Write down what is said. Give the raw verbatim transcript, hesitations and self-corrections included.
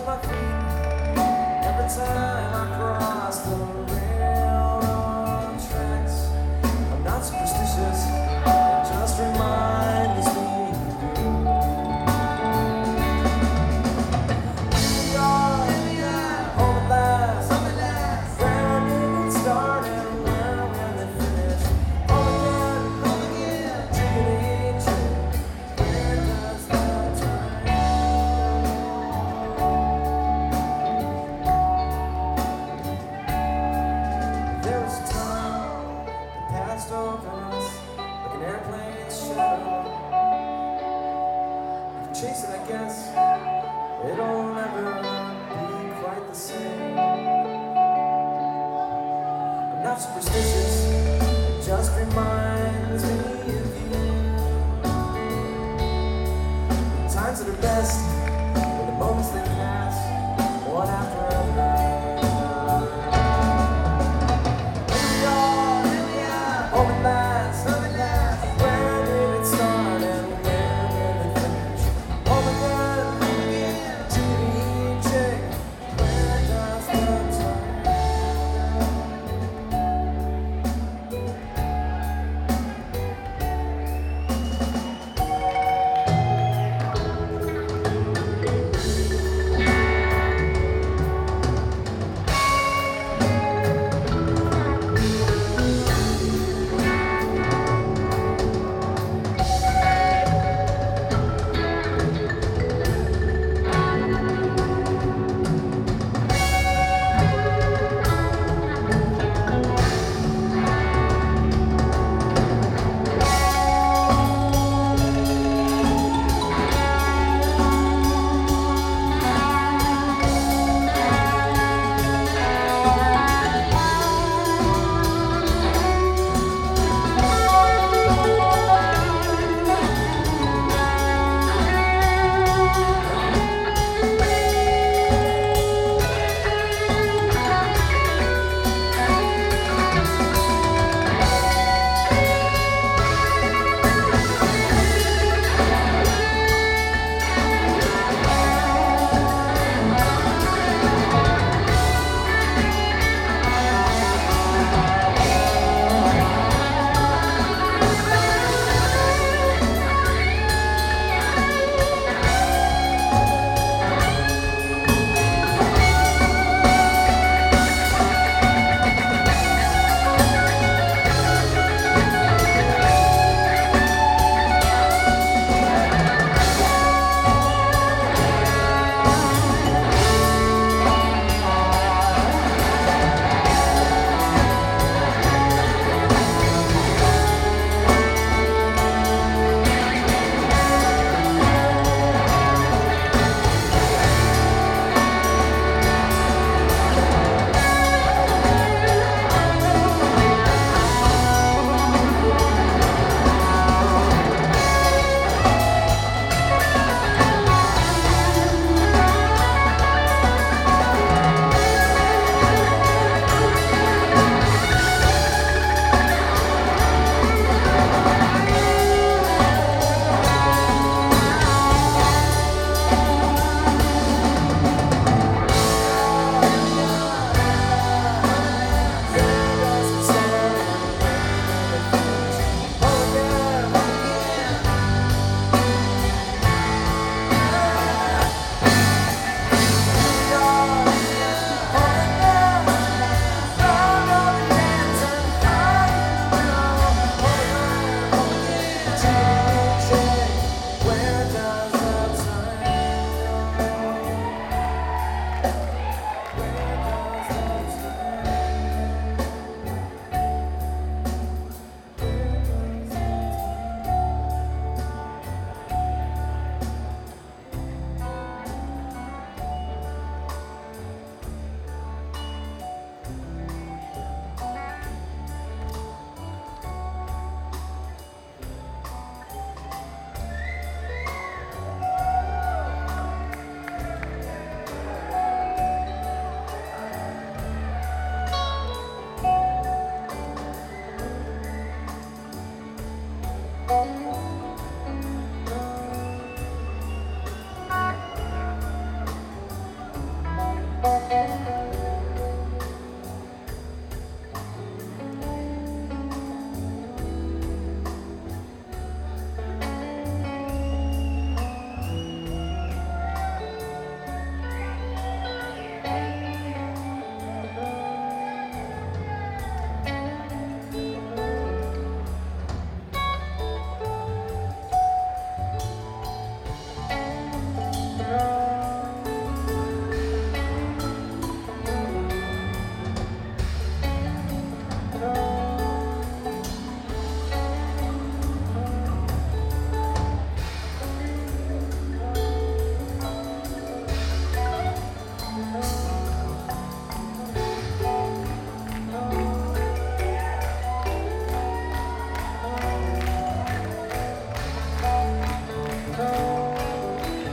my feet every time I cross the railroad tracks. I'm not superstitious, it just reminds me of you. We are home at last, where did it start and where will it finish? Home again, home again, jiggity jig. Where does the time go? There was a time that passed over us like an airplane's shadow. If you chase it, I guess it'll never be quite the same. I'm not superstitious, it just reminds me of you. The times that are best are the moments that pass one after